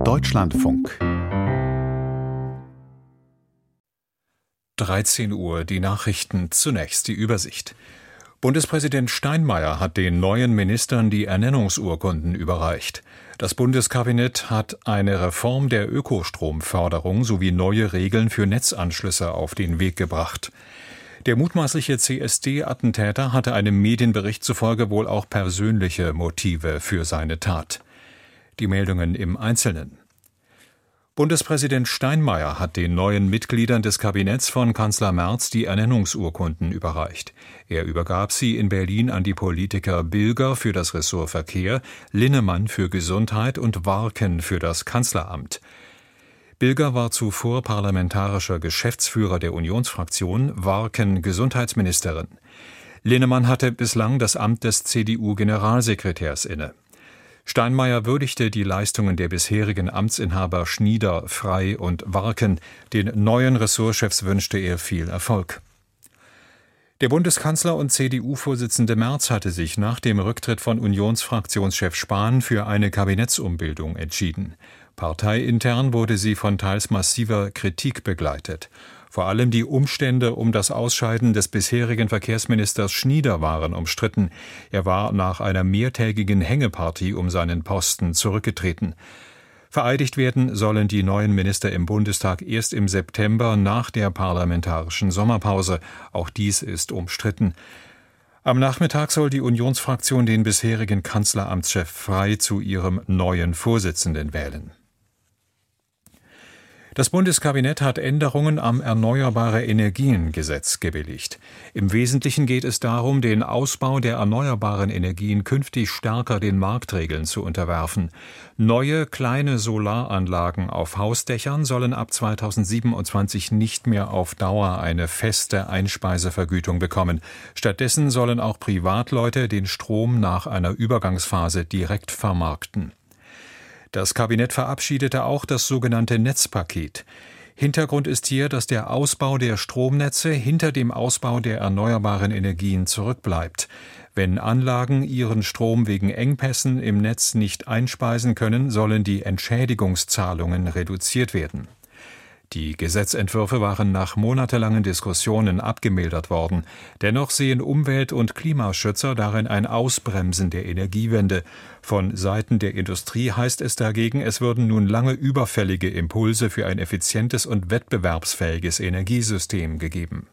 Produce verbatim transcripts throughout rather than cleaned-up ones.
Deutschlandfunk. dreizehn Uhr, die Nachrichten, zunächst die Übersicht. Bundespräsident Steinmeier hat den neuen Ministern die Ernennungsurkunden überreicht. Das Bundeskabinett hat eine Reform der Ökostromförderung sowie neue Regeln für Netzanschlüsse auf den Weg gebracht. Der mutmaßliche C S D-Attentäter hatte einem Medienbericht zufolge wohl auch persönliche Motive für seine Tat. Die Meldungen im Einzelnen. Bundespräsident Steinmeier hat den neuen Mitgliedern des Kabinetts von Kanzler Merz die Ernennungsurkunden überreicht. Er übergab sie in Berlin an die Politiker Bilger für das Ressort Verkehr, Linnemann für Gesundheit und Warken für das Kanzleramt. Bilger war zuvor parlamentarischer Geschäftsführer der Unionsfraktion, Warken Gesundheitsministerin. Linnemann hatte bislang das Amt des C D U-Generalsekretärs inne. Steinmeier würdigte die Leistungen der bisherigen Amtsinhaber Schnieder, Frey und Warken. Den neuen Ressortchefs wünschte er viel Erfolg. Der Bundeskanzler und C D U-Vorsitzende Merz hatte sich nach dem Rücktritt von Unionsfraktionschef Spahn für eine Kabinettsumbildung entschieden. Parteiintern wurde sie von teils massiver Kritik begleitet. Vor allem die Umstände um das Ausscheiden des bisherigen Verkehrsministers Schnieder waren umstritten. Er war nach einer mehrtägigen Hängepartie um seinen Posten zurückgetreten. Vereidigt werden sollen die neuen Minister im Bundestag erst im September nach der parlamentarischen Sommerpause. Auch dies ist umstritten. Am Nachmittag soll die Unionsfraktion den bisherigen Kanzleramtschef Frey zu ihrem neuen Vorsitzenden wählen. Das Bundeskabinett hat Änderungen am Erneuerbare-Energien-Gesetz gebilligt. Im Wesentlichen geht es darum, den Ausbau der erneuerbaren Energien künftig stärker den Marktregeln zu unterwerfen. Neue kleine Solaranlagen auf Hausdächern sollen ab zweitausendsiebenundzwanzig nicht mehr auf Dauer eine feste Einspeisevergütung bekommen. Stattdessen sollen auch Privatleute den Strom nach einer Übergangsphase direkt vermarkten. Das Kabinett verabschiedete auch das sogenannte Netzpaket. Hintergrund ist hier, dass der Ausbau der Stromnetze hinter dem Ausbau der erneuerbaren Energien zurückbleibt. Wenn Anlagen ihren Strom wegen Engpässen im Netz nicht einspeisen können, sollen die Entschädigungszahlungen reduziert werden. Die Gesetzentwürfe waren nach monatelangen Diskussionen abgemildert worden. Dennoch sehen Umwelt- und Klimaschützer darin ein Ausbremsen der Energiewende. Von Seiten der Industrie heißt es dagegen, es würden nun lange überfällige Impulse für ein effizientes und wettbewerbsfähiges Energiesystem gegeben.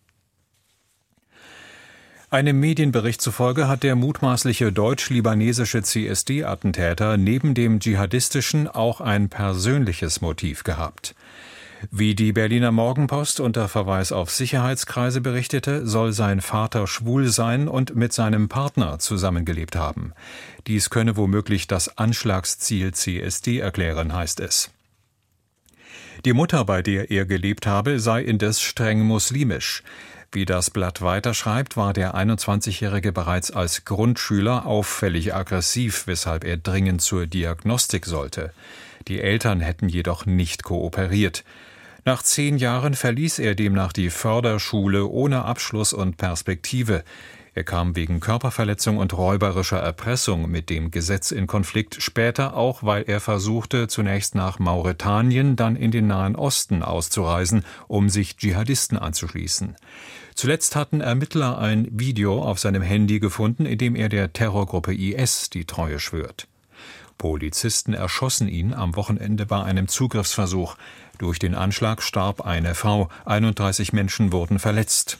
Einem Medienbericht zufolge hat der mutmaßliche deutsch-libanesische C S D-Attentäter neben dem dschihadistischen auch ein persönliches Motiv gehabt. Wie die Berliner Morgenpost unter Verweis auf Sicherheitskreise berichtete, soll sein Vater schwul sein und mit seinem Partner zusammengelebt haben. Dies könne womöglich das Anschlagsziel C S D erklären, heißt es. Die Mutter, bei der er gelebt habe, sei indes streng muslimisch. Wie das Blatt weiterschreibt, war der einundzwanzigjährige bereits als Grundschüler auffällig aggressiv, weshalb er dringend zur Diagnostik sollte. Die Eltern hätten jedoch nicht kooperiert. Nach zehn Jahren verließ er demnach die Förderschule ohne Abschluss und Perspektive. Er kam wegen Körperverletzung und räuberischer Erpressung mit dem Gesetz in Konflikt, später auch, weil er versuchte, zunächst nach Mauretanien, dann in den Nahen Osten auszureisen, um sich Dschihadisten anzuschließen. Zuletzt hatten Ermittler ein Video auf seinem Handy gefunden, in dem er der Terrorgruppe I S die Treue schwört. Polizisten erschossen ihn am Wochenende bei einem Zugriffsversuch. Durch den Anschlag starb eine Frau, einunddreißig Menschen wurden verletzt.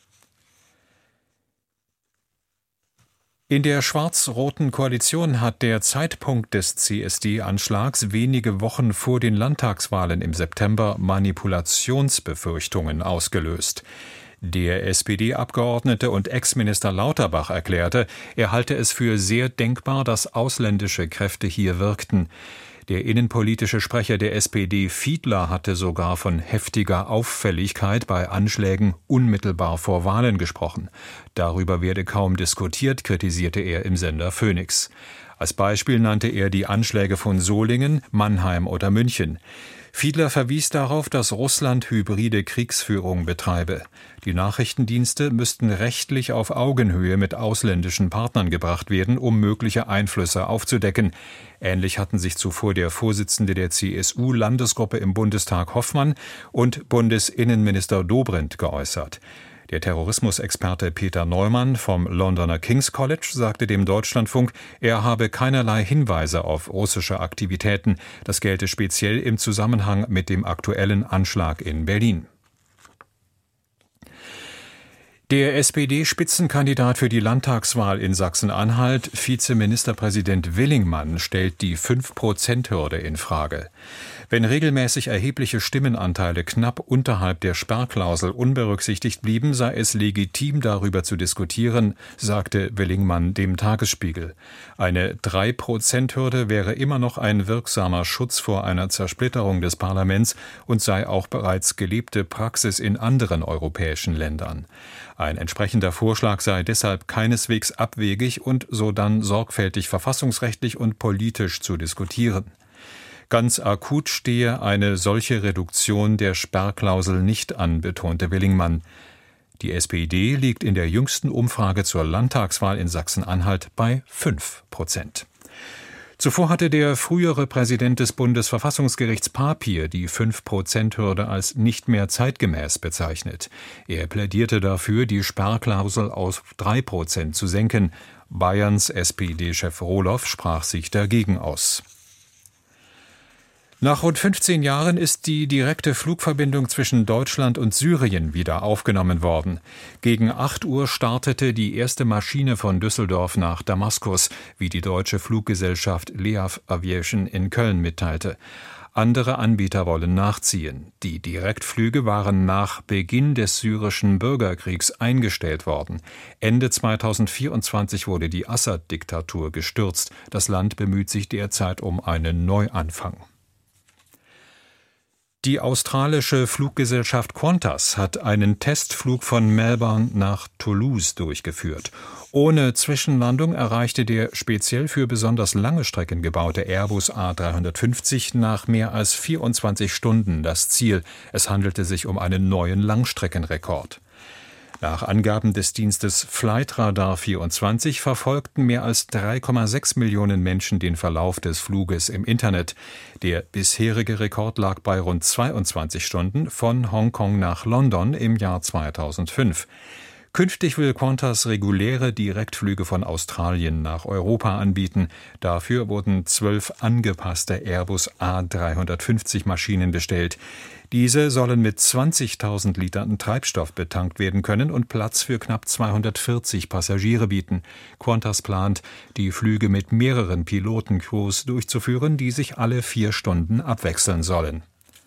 In der schwarz-roten Koalition hat der Zeitpunkt des C S D-Anschlags wenige Wochen vor den Landtagswahlen im September Manipulationsbefürchtungen ausgelöst. Der S P D-Abgeordnete und Ex-Minister Lauterbach erklärte, er halte es für sehr denkbar, dass ausländische Kräfte hier wirkten. Der innenpolitische Sprecher der S P D, Fiedler, hatte sogar von heftiger Auffälligkeit bei Anschlägen unmittelbar vor Wahlen gesprochen. Darüber werde kaum diskutiert, kritisierte er im Sender Phoenix. Als Beispiel nannte er die Anschläge von Solingen, Mannheim oder München. Fiedler verwies darauf, dass Russland hybride Kriegsführung betreibe. Die Nachrichtendienste müssten rechtlich auf Augenhöhe mit ausländischen Partnern gebracht werden, um mögliche Einflüsse aufzudecken. Ähnlich hatten sich zuvor der Vorsitzende der C S U-Landesgruppe im Bundestag Hoffmann und Bundesinnenminister Dobrindt geäußert. Der Terrorismusexperte Peter Neumann vom Londoner King's College sagte dem Deutschlandfunk, er habe keinerlei Hinweise auf russische Aktivitäten. Das gelte speziell im Zusammenhang mit dem aktuellen Anschlag in Berlin. Der S P D-Spitzenkandidat für die Landtagswahl in Sachsen-Anhalt, Vizeministerpräsident Willingmann, stellt die fünf Prozent Hürde in Frage. Wenn regelmäßig erhebliche Stimmenanteile knapp unterhalb der Sperrklausel unberücksichtigt blieben, sei es legitim, darüber zu diskutieren, sagte Willingmann dem Tagesspiegel. Eine drei Prozent Hürde wäre immer noch ein wirksamer Schutz vor einer Zersplitterung des Parlaments und sei auch bereits gelebte Praxis in anderen europäischen Ländern. Ein entsprechender Vorschlag sei deshalb keineswegs abwegig und sodann sorgfältig verfassungsrechtlich und politisch zu diskutieren. Ganz akut stehe eine solche Reduktion der Sperrklausel nicht an, betonte Willingmann. Die S P D liegt in der jüngsten Umfrage zur Landtagswahl in Sachsen-Anhalt bei fünf Prozent. Zuvor hatte der frühere Präsident des Bundesverfassungsgerichts Papier die fünf Prozent Hürde als nicht mehr zeitgemäß bezeichnet. Er plädierte dafür, die Sperrklausel auf drei Prozent zu senken. Bayerns S P D-Chef Rohloff sprach sich dagegen aus. Nach rund fünfzehn Jahren ist die direkte Flugverbindung zwischen Deutschland und Syrien wieder aufgenommen worden. Gegen acht Uhr startete die erste Maschine von Düsseldorf nach Damaskus, wie die deutsche Fluggesellschaft Leav Aviation in Köln mitteilte. Andere Anbieter wollen nachziehen. Die Direktflüge waren nach Beginn des syrischen Bürgerkriegs eingestellt worden. Ende zweitausendvierundzwanzig wurde die Assad-Diktatur gestürzt. Das Land bemüht sich derzeit um einen Neuanfang. Die australische Fluggesellschaft Qantas hat einen Testflug von Melbourne nach Toulouse durchgeführt. Ohne Zwischenlandung erreichte der speziell für besonders lange Strecken gebaute Airbus A dreihundertfünfzig nach mehr als vierundzwanzig Stunden das Ziel. Es handelte sich um einen neuen Langstreckenrekord. Nach Angaben des Dienstes Flightradar vierundzwanzig verfolgten mehr als drei Komma sechs Millionen Menschen den Verlauf des Fluges im Internet. Der bisherige Rekord lag bei rund zweiundzwanzig Stunden von Hongkong nach London im Jahr zweitausendfünf. Künftig will Qantas reguläre Direktflüge von Australien nach Europa anbieten. Dafür wurden zwölf angepasste Airbus A dreihundertfünfzig Maschinen bestellt. Diese sollen mit zwanzigtausend Litern Treibstoff betankt werden können und Platz für knapp zweihundertvierzig Passagiere bieten. Qantas plant, die Flüge mit mehreren Pilotencrews durchzuführen, die sich alle vier Stunden abwechseln sollen.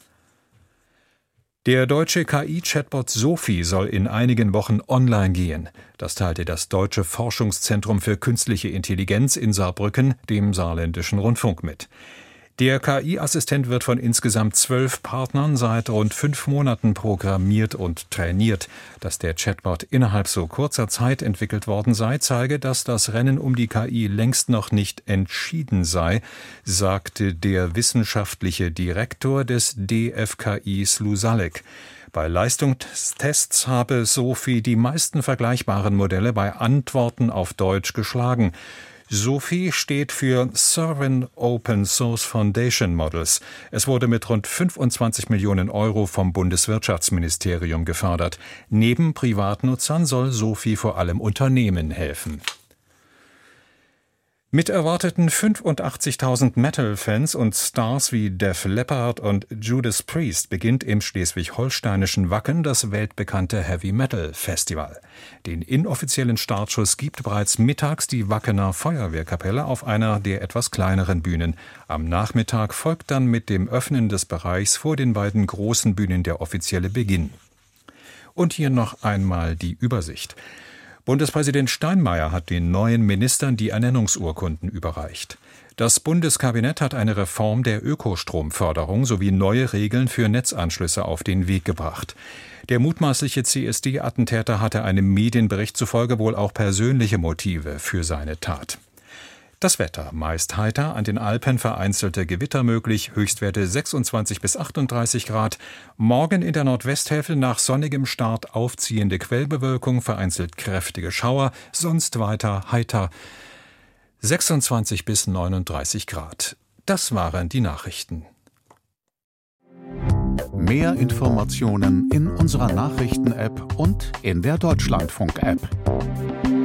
Der deutsche K I-Chatbot Sophie soll in einigen Wochen online gehen. Das teilte das Deutsche Forschungszentrum für Künstliche Intelligenz in Saarbrücken dem Saarländischen Rundfunk mit. Der K I-Assistent wird von insgesamt zwölf Partnern seit rund fünf Monaten programmiert und trainiert. Dass der Chatbot innerhalb so kurzer Zeit entwickelt worden sei, zeige, dass das Rennen um die K I längst noch nicht entschieden sei, sagte der wissenschaftliche Direktor des D F K I Slusalek. Bei Leistungstests habe Sophie die meisten vergleichbaren Modelle bei Antworten auf Deutsch geschlagen. Sophie steht für Sovereign Open Source Foundation Models. Es wurde mit rund fünfundzwanzig Millionen Euro vom Bundeswirtschaftsministerium gefördert. Neben Privatnutzern soll Sophie vor allem Unternehmen helfen. Mit erwarteten fünfundachtzigtausend Metal-Fans und Stars wie Def Leppard und Judas Priest beginnt im schleswig-holsteinischen Wacken das weltbekannte Heavy-Metal-Festival. Den inoffiziellen Startschuss gibt bereits mittags die Wackener Feuerwehrkapelle auf einer der etwas kleineren Bühnen. Am Nachmittag folgt dann mit dem Öffnen des Bereichs vor den beiden großen Bühnen der offizielle Beginn. Und hier noch einmal die Übersicht. Bundespräsident Steinmeier hat den neuen Ministern die Ernennungsurkunden überreicht. Das Bundeskabinett hat eine Reform der Ökostromförderung sowie neue Regeln für Netzanschlüsse auf den Weg gebracht. Der mutmaßliche C S D-Attentäter hatte einem Medienbericht zufolge wohl auch persönliche Motive für seine Tat. Das Wetter: meist heiter, an den Alpen vereinzelte Gewitter möglich, Höchstwerte sechsundzwanzig bis achtunddreißig Grad. Morgen in der Nordwesthälfte nach sonnigem Start aufziehende Quellbewölkung, vereinzelt kräftige Schauer, sonst weiter heiter, sechsundzwanzig bis neununddreißig Grad. Das waren die Nachrichten. Mehr Informationen in unserer Nachrichten-App und in der Deutschlandfunk-App.